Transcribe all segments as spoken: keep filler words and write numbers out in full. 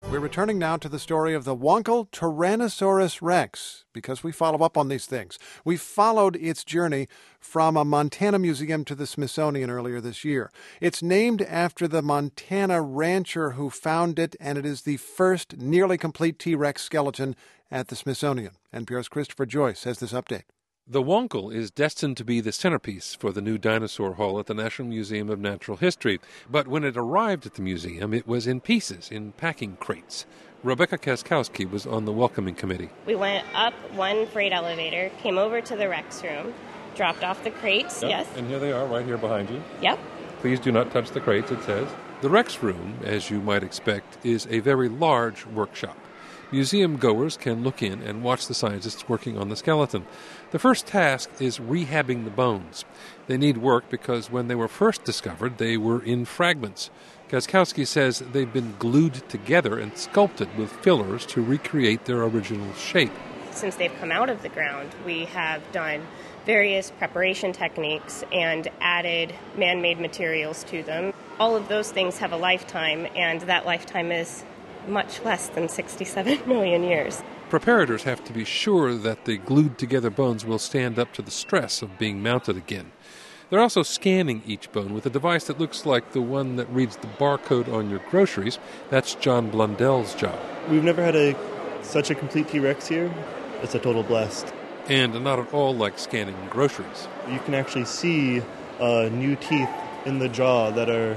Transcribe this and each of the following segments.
We're returning now to the story of the Wankel Tyrannosaurus rex, because we follow up on these things. We followed its journey from a Montana museum to the Smithsonian earlier this year. It's named after the Montana rancher who found it, and it is the first nearly complete T-Rex skeleton at the Smithsonian. N P R's Christopher Joyce has this update. The Wankel is destined to be the centerpiece for the new dinosaur hall at the National Museum of Natural History. But when it arrived at the museum, it was in pieces, in packing crates. Rebecca Kaskowski was on the welcoming committee. We went up one freight elevator, came over to the Rex room, dropped off the crates, Yep. yes. And here they are, right here behind you. Yep. Please do not touch the crates, it says. The Rex room, as you might expect, is a very large workshop. Museum goers can look in and watch the scientists working on the skeleton. The first task is rehabbing the bones. They need work because when they were first discovered, they were in fragments. Kaskowski says they've been glued together and sculpted with fillers to recreate their original shape. Since they've come out of the ground, we have done various preparation techniques and added man-made materials to them. All of those things have a lifetime, and that lifetime is much less than sixty-seven million years. Preparators have to be sure that the glued-together bones will stand up to the stress of being mounted again. They're also scanning each bone with a device that looks like the one that reads the barcode on your groceries. That's John Blundell's job. We've never had a such a complete T-Rex here. It's a total blast. And not at all like scanning groceries. You can actually see uh, new teeth in the jaw that are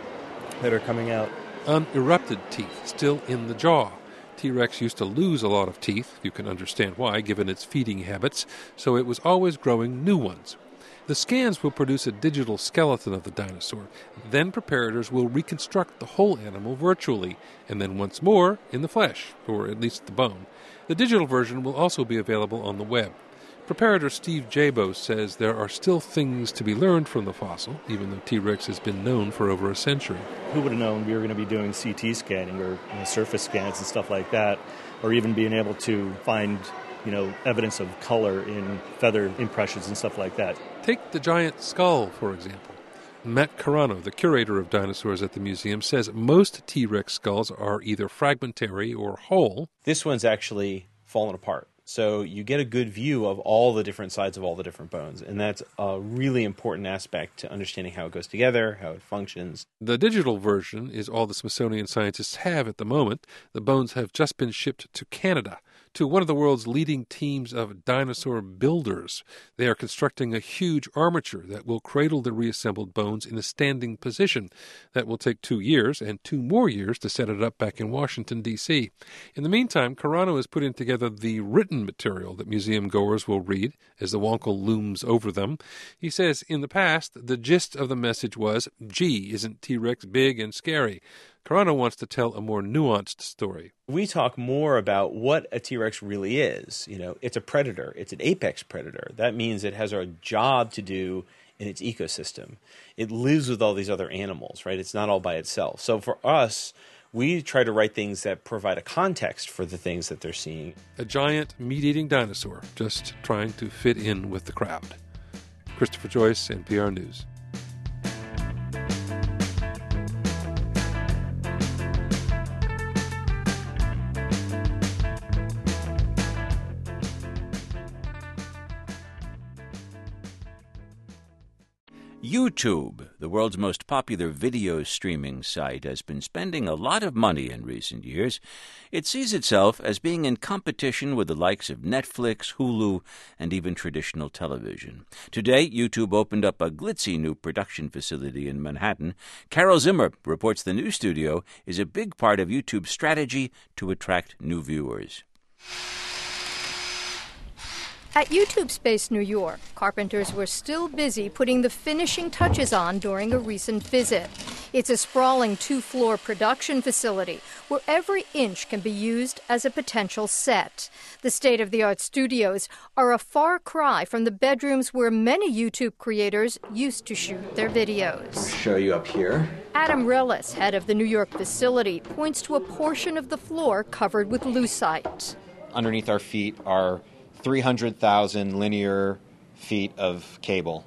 that are coming out. Unerupted teeth still in the jaw. T-Rex used to lose a lot of teeth. You can understand why, given its feeding habits, so it was always growing new ones. The scans will produce a digital skeleton of the dinosaur. Then preparators will reconstruct the whole animal virtually, and then once more in the flesh, or at least the bone. The digital version will also be available on the web. Preparator Steve Jabo says there are still things to be learned from the fossil, even though T-Rex has been known for over a century. Who would have known we were going to be doing C T scanning or you know, surface scans and stuff like that, or even being able to find, you know, evidence of color in feather impressions and stuff like that. Take the giant skull, for example. Matt Carano, the curator of dinosaurs at the museum, says most T-Rex skulls are either fragmentary or whole. This one's actually fallen apart. So you get a good view of all the different sides of all the different bones. And that's a really important aspect to understanding how it goes together, how it functions. The digital version is all the Smithsonian scientists have at the moment. The bones have just been shipped to Canada, to one of the world's leading teams of dinosaur builders. They are constructing a huge armature that will cradle the reassembled bones in a standing position. That will take two years and two more years to set it up back in Washington, D C In the meantime, Carano is putting together the written material that museum goers will read as the Wankel looms over them. He says in the past, the gist of the message was, gee, isn't T-Rex big and scary? Carano wants to tell a more nuanced story. We talk more about what a T-Rex really is. You know, it's a predator. It's an apex predator. That means it has a job to do in its ecosystem. It lives with all these other animals, right? It's not all by itself. So for us, we try to write things that provide a context for the things that they're seeing. A giant meat-eating dinosaur just trying to fit in with the crowd. Christopher Joyce, N P R News. YouTube, the world's most popular video streaming site, has been spending a lot of money in recent years. It sees itself as being in competition with the likes of Netflix, Hulu, and even traditional television. Today, YouTube opened up a glitzy new production facility in Manhattan. Carol Zimmer reports the new studio is a big part of YouTube's strategy to attract new viewers. At YouTube Space New York, carpenters were still busy putting the finishing touches on during a recent visit. It's a sprawling two-floor production facility where every inch can be used as a potential set. The state-of-the-art studios are a far cry from the bedrooms where many YouTube creators used to shoot their videos. I'll show you up here. Adam Relis, head of the New York facility, points to a portion of the floor covered with lucite. Underneath our feet are three hundred thousand linear feet of cable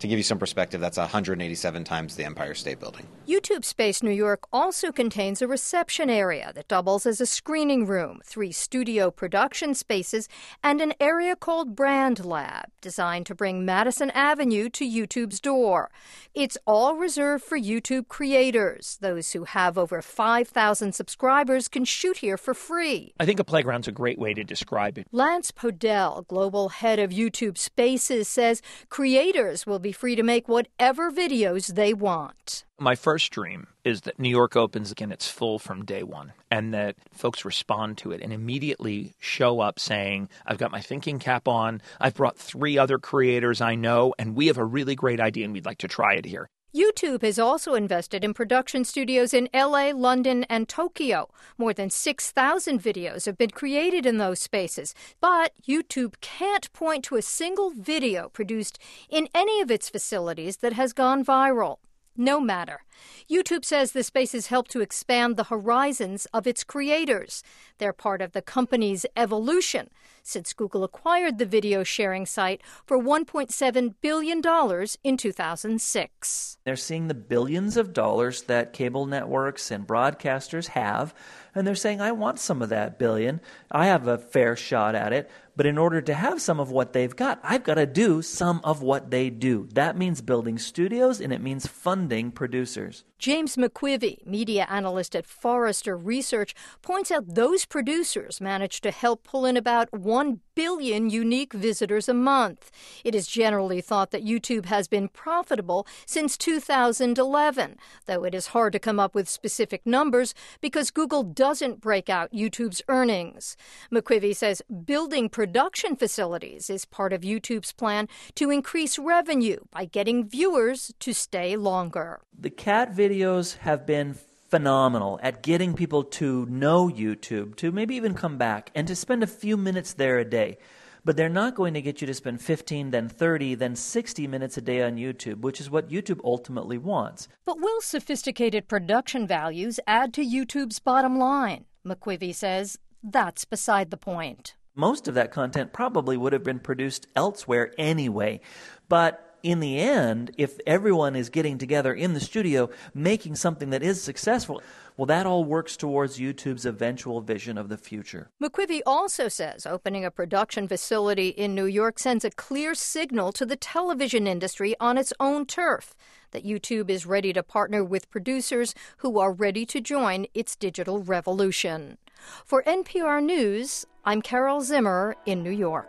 To give you some perspective, that's one hundred eighty-seven times the Empire State Building. YouTube Space New York also contains a reception area that doubles as a screening room, three studio production spaces, and an area called Brand Lab, designed to bring Madison Avenue to YouTube's door. It's all reserved for YouTube creators. Those who have over five thousand subscribers can shoot here for free. I think a playground's a great way to describe it. Lance Podell, global head of YouTube Spaces, says creators will be free to make whatever videos they want. My first dream is that New York opens again, it's full from day one, and that folks respond to it and immediately show up saying, I've got my thinking cap on, I've brought three other creators I know, and we have a really great idea and we'd like to try it here. YouTube has also invested in production studios in L A, London, and Tokyo. More than six thousand videos have been created in those spaces. But YouTube can't point to a single video produced in any of its facilities that has gone viral. No matter. YouTube says the spaces help to expand the horizons of its creators. They're part of the company's evolution since Google acquired the video sharing site for one point seven billion dollars in two thousand six. They're seeing the billions of dollars that cable networks and broadcasters have, and they're saying, I want some of that billion. I have a fair shot at it. But in order to have some of what they've got, I've got to do some of what they do. That means building studios, and it means funding producers. James McQuivey, media analyst at Forrester Research, points out those producers manage to help pull in about one billion unique visitors a month. It is generally thought that YouTube has been profitable since two thousand eleven, though it is hard to come up with specific numbers because Google doesn't break out YouTube's earnings. McQuivey says building production facilities is part of YouTube's plan to increase revenue by getting viewers to stay longer. The cat videos have been phenomenal at getting people to know YouTube, to maybe even come back, and to spend a few minutes there a day. But they're not going to get you to spend fifteen, then thirty, then sixty minutes a day on YouTube, which is what YouTube ultimately wants. But will sophisticated production values add to YouTube's bottom line? McQuivey says that's beside the point. Most of that content probably would have been produced elsewhere anyway. But in the end, if everyone is getting together in the studio making something that is successful, well, that all works towards YouTube's eventual vision of the future. McQuivey also says opening a production facility in New York sends a clear signal to the television industry on its own turf that YouTube is ready to partner with producers who are ready to join its digital revolution. For N P R News, I'm Carol Zimmer in New York.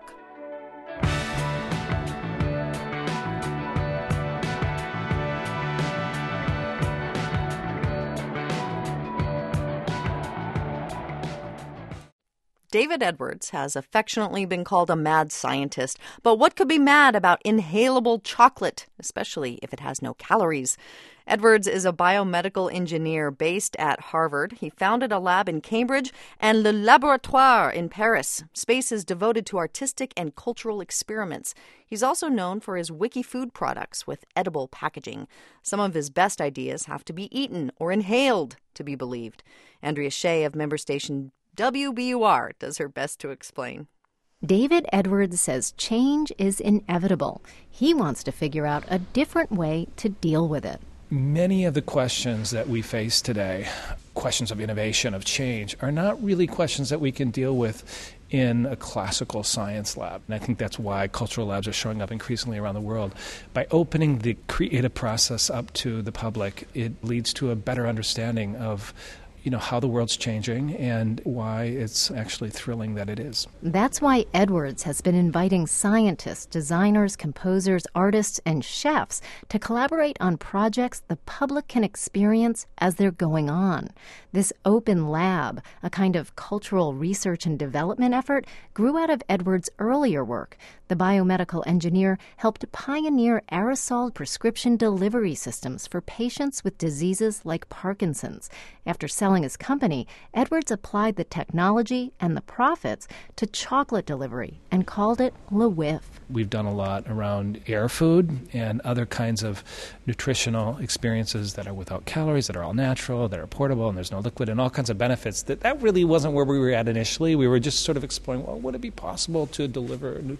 David Edwards has affectionately been called a mad scientist. But what could be mad about inhalable chocolate, especially if it has no calories? Edwards is a biomedical engineer based at Harvard. He founded a lab in Cambridge and Le Laboratoire in Paris, spaces devoted to artistic and cultural experiments. He's also known for his wiki food products with edible packaging. Some of his best ideas have to be eaten or inhaled to be believed. Andrea Shea of member station W B U R does her best to explain. David Edwards says change is inevitable. He wants to figure out a different way to deal with it. Many of the questions that we face today, questions of innovation, of change, are not really questions that we can deal with in a classical science lab. And I think that's why cultural labs are showing up increasingly around the world. By opening the creative process up to the public, it leads to a better understanding of you know, how the world's changing and why it's actually thrilling that it is. That's why Edwards has been inviting scientists, designers, composers, artists, and chefs to collaborate on projects the public can experience as they're going on. This open lab, a kind of cultural research and development effort, grew out of Edwards' earlier work. The biomedical engineer helped pioneer aerosol prescription delivery systems for patients with diseases like Parkinson's. After selling his company, Edwards applied the technology and the profits to chocolate delivery and called it Le Whiff. We've done a lot around air food and other kinds of nutritional experiences that are without calories, that are all natural, that are portable, and there's no liquid, and all kinds of benefits. That that really wasn't where we were at initially. We were just sort of exploring, well, would it be possible to deliver nutrition through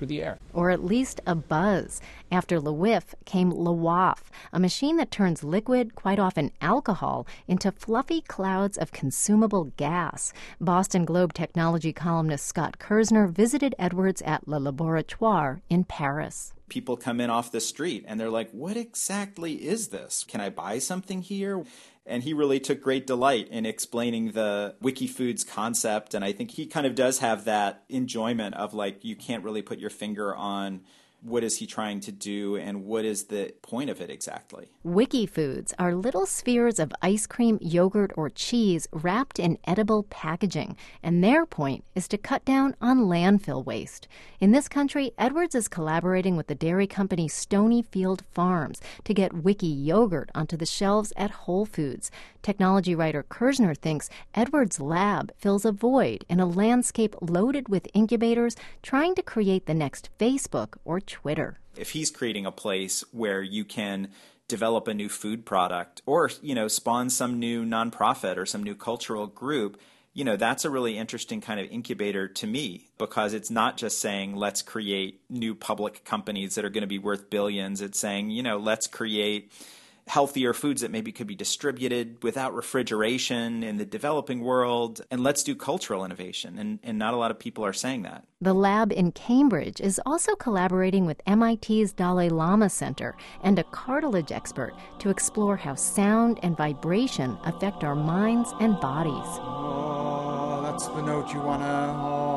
through the air. Or at least a buzz. After Le Whiff came Le Waff, a machine that turns liquid, quite often alcohol, into fluffy clouds of consumable gas. Boston Globe technology columnist Scott Kirzner visited Edwards at Le Laboratoire in Paris. People come in off the street and they're like, what exactly is this? Can I buy something here? And he really took great delight in explaining the Wikifoods concept. And I think he kind of does have that enjoyment of, like, you can't really put your finger on what is he trying to do and what is the point of it exactly. Wikifoods are little spheres of ice cream, yogurt, or cheese wrapped in edible packaging, and their point is to cut down on landfill waste. In this country, Edwards is collaborating with the dairy company Stonyfield Farms to get Wiki yogurt onto the shelves at Whole Foods. Technology writer Kirzner thinks Edwards' lab fills a void in a landscape loaded with incubators trying to create the next Facebook or Twitter. If he's creating a place where you can develop a new food product or, you know, spawn some new nonprofit or some new cultural group, you know, that's a really interesting kind of incubator to me, because it's not just saying let's create new public companies that are going to be worth billions. It's saying, you know, let's create healthier foods that maybe could be distributed without refrigeration in the developing world, and let's do cultural innovation. And, and not a lot of people are saying that. The lab in Cambridge is also collaborating with M I T's Dalai Lama Center and a cartilage expert to explore how sound and vibration affect our minds and bodies. Oh, that's the note you want to...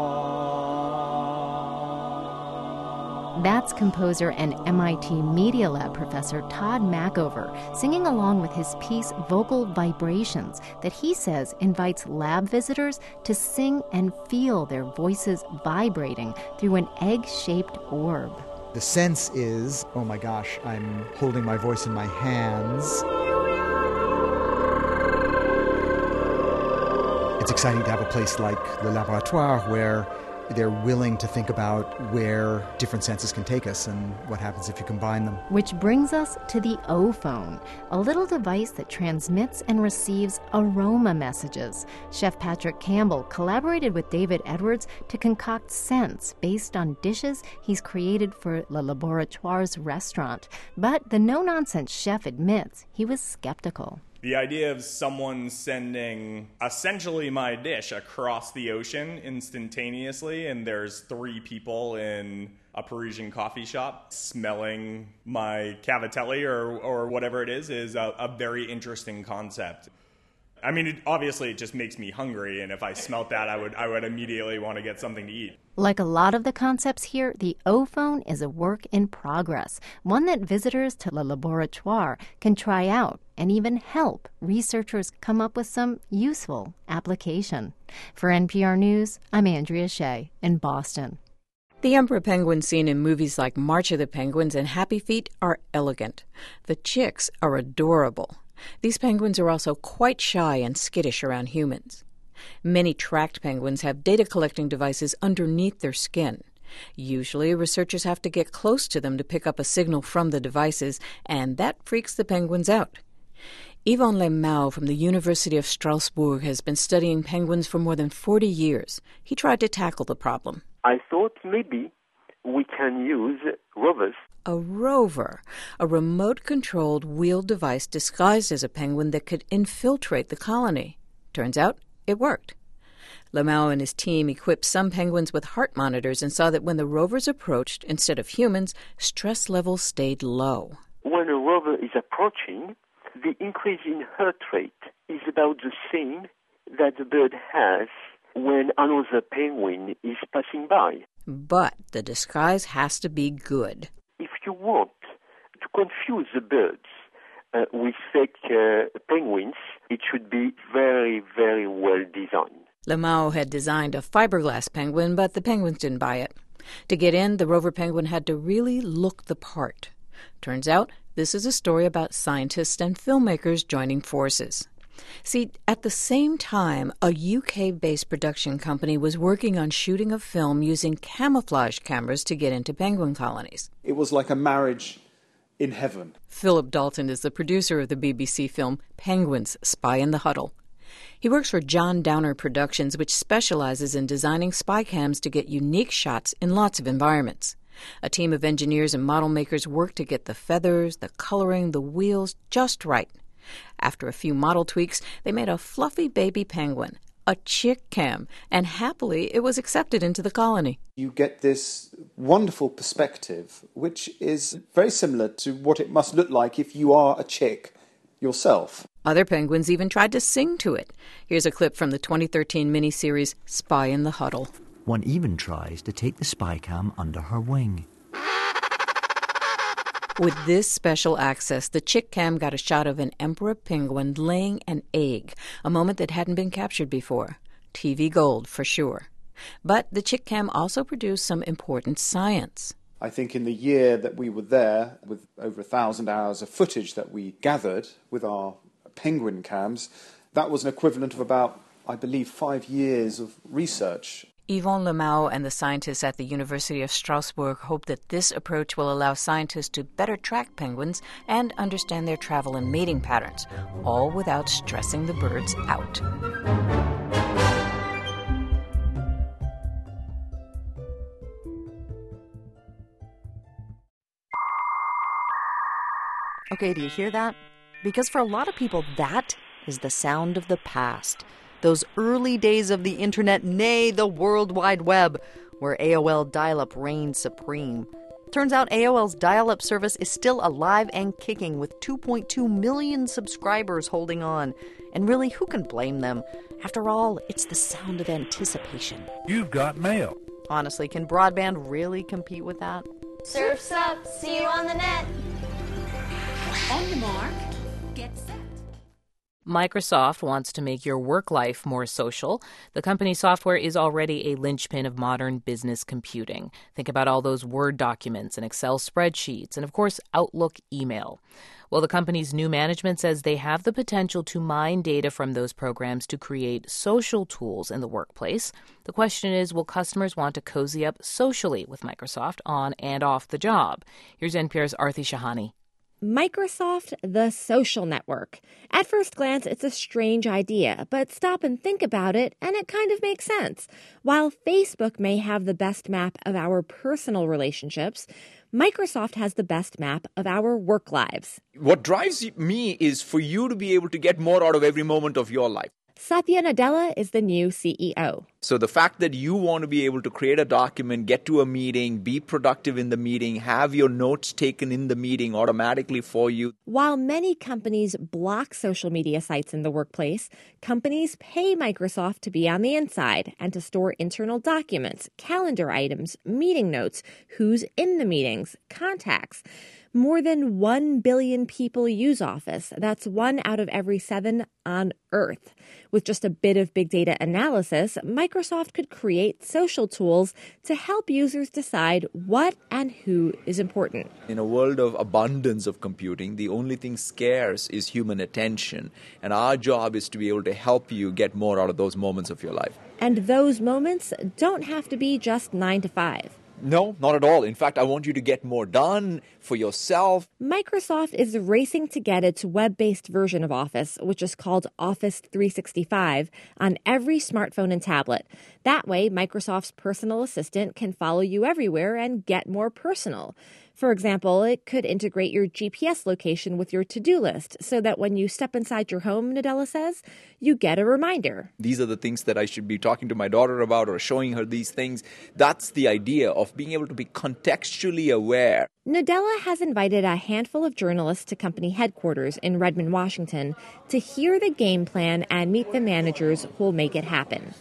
That's composer and M I T Media Lab professor Todd Mackover singing along with his piece Vocal Vibrations that he says invites lab visitors to sing and feel their voices vibrating through an egg-shaped orb. The sense is, oh my gosh, I'm holding my voice in my hands. It's exciting to have a place like Le Laboratoire where they're willing to think about where different senses can take us and what happens if you combine them. Which brings us to the O-Phone, a little device that transmits and receives aroma messages. Chef Patrick Campbell collaborated with David Edwards to concoct scents based on dishes he's created for Le Laboratoire's restaurant. But the no-nonsense chef admits he was skeptical. The idea of someone sending essentially my dish across the ocean instantaneously, and there's three people in a Parisian coffee shop smelling my cavatelli or, or whatever it is, is a, a very interesting concept. I mean, it, obviously it just makes me hungry, and if I smelt that, I would I would immediately want to get something to eat. Like a lot of the concepts here, the O-Phone is a work in progress, one that visitors to Le Laboratoire can try out and even help researchers come up with some useful application. For N P R News, I'm Andrea Shea in Boston. The emperor penguins seen in movies like March of the Penguins and Happy Feet are elegant. The chicks are adorable. These penguins are also quite shy and skittish around humans. Many tracked penguins have data collecting devices underneath their skin. Usually, researchers have to get close to them to pick up a signal from the devices, and that freaks the penguins out. Yvon Lemau from the University of Strasbourg has been studying penguins for more than forty years. He tried to tackle the problem. I thought maybe we can use rovers. A rover, a remote-controlled wheeled device disguised as a penguin that could infiltrate the colony. Turns out, it worked. Lemau and his team equipped some penguins with heart monitors and saw that when the rovers approached, instead of humans, stress levels stayed low. When a rover is approaching, the increase in heart rate is about the same that the bird has when another penguin is passing by. But the disguise has to be good. If you want to confuse the birds uh, with fake uh, penguins, it should be very, very well designed. Lemau had designed a fiberglass penguin, but the penguins didn't buy it. To get in, the rover penguin had to really look the part. Turns out, this is a story about scientists and filmmakers joining forces. See, at the same time, a U K-based production company was working on shooting a film using camouflage cameras to get into penguin colonies. It was like a marriage in heaven. Philip Dalton is the producer of the B B C film Penguins, Spy in the Huddle. He works for John Downer Productions, which specializes in designing spy cams to get unique shots in lots of environments. A team of engineers and model makers work to get the feathers, the coloring, the wheels just right. After a few model tweaks, they made a fluffy baby penguin, a chick cam, and happily it was accepted into the colony. You get this wonderful perspective, which is very similar to what it must look like if you are a chick yourself. Other penguins even tried to sing to it. Here's a clip from the twenty thirteen miniseries Spy in the Huddle. One even tries to take the spy cam under her wing. With this special access, the chick cam got a shot of an emperor penguin laying an egg, a moment that hadn't been captured before. T V gold for sure. But the chick cam also produced some important science. I think in the year that we were there, with over a thousand hours of footage that we gathered with our penguin cams, that was an equivalent of about, I believe, five years of research. Yvon Lemau and the scientists at the University of Strasbourg hope that this approach will allow scientists to better track penguins and understand their travel and mating patterns, all without stressing the birds out. Okay, do you hear that? Because for a lot of people, that is the sound of the past. Those early days of the internet, nay, the World Wide Web, where A O L dial-up reigned supreme. Turns out A O L's dial-up service is still alive and kicking with two point two million subscribers holding on. And really, who can blame them? After all, it's the sound of anticipation. You've got mail. Honestly, can broadband really compete with that? Surf's up. See you on the net. On the mark. Get set. Microsoft wants to make your work life more social. The company's software is already a linchpin of modern business computing. Think about all those Word documents and Excel spreadsheets and, of course, Outlook email. Well, the company's new management says they have the potential to mine data from those programs to create social tools in the workplace. The question is, will customers want to cozy up socially with Microsoft on and off the job? Here's N P R's Aarti Shahani. Microsoft, the social network. At first glance, it's a strange idea, but stop and think about it, and it kind of makes sense. While Facebook may have the best map of our personal relationships, Microsoft has the best map of our work lives. What drives me is for you to be able to get more out of every moment of your life. Satya Nadella is the new C E O. So the fact that you want to be able to create a document, get to a meeting, be productive in the meeting, have your notes taken in the meeting automatically for you. While many companies block social media sites in the workplace, companies pay Microsoft to be on the inside and to store internal documents, calendar items, meeting notes, who's in the meetings, contacts. More than one billion people use Office. That's one out of every seven on Earth. With just a bit of big data analysis, Microsoft could create social tools to help users decide what and who is important. In a world of abundance of computing, the only thing scarce is human attention. And our job is to be able to help you get more out of those moments of your life. And those moments don't have to be just nine to five. No, not at all. In fact, I want you to get more done for yourself. Microsoft is racing to get its web-based version of Office, which is called Office three sixty-five, on every smartphone and tablet. That way, Microsoft's personal assistant can follow you everywhere and get more personal. For example, it could integrate your G P S location with your to-do list so that when you step inside your home, Nadella says, you get a reminder. These are the things that I should be talking to my daughter about or showing her these things. That's the idea of being able to be contextually aware. Nadella has invited a handful of journalists to company headquarters in Redmond, Washington, to hear the game plan and meet the managers who'll make it happen.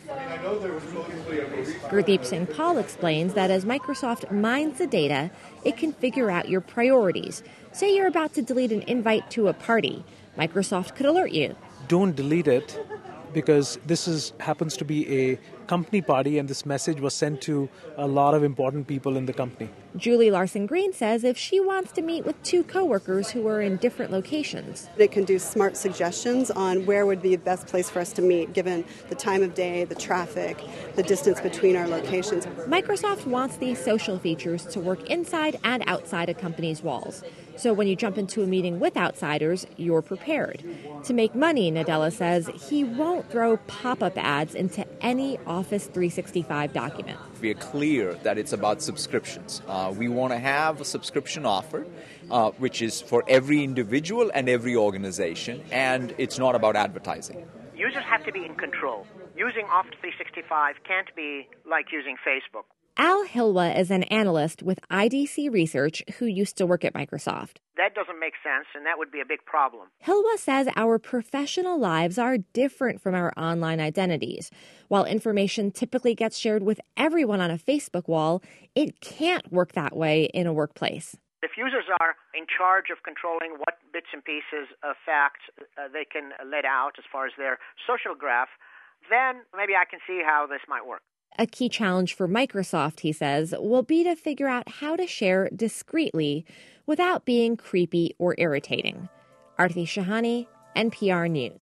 Gurdeep Singh Paul explains that as Microsoft mines the data, it can figure out your priorities. Say you're about to delete an invite to a party. Microsoft could alert you. Don't delete it, because this is happens to be a company party and this message was sent to a lot of important people in the company. Julie Larson-Green says if she wants to meet with two coworkers who are in different locations. It can do smart suggestions on where would be the best place for us to meet, given the time of day, the traffic, the distance between our locations. Microsoft wants these social features to work inside and outside a company's walls. So when you jump into a meeting with outsiders, you're prepared. To make money, Nadella says he won't throw pop-up ads into any Office three sixty-five document. We are clear that it's about subscriptions. Uh, we want to have a subscription offer, uh, which is for every individual and every organization, and it's not about advertising. Users have to be in control. Using Office three sixty-five can't be like using Facebook. Al Hilwa is an analyst with I D C Research who used to work at Microsoft. That doesn't make sense, and that would be a big problem. Hilwa says our professional lives are different from our online identities. While information typically gets shared with everyone on a Facebook wall, it can't work that way in a workplace. If users are in charge of controlling what bits and pieces of facts uh, they can let out as far as their social graph, then maybe I can see how this might work. A key challenge for Microsoft, he says, will be to figure out how to share discreetly without being creepy or irritating. Aarti Shahani, N P R News.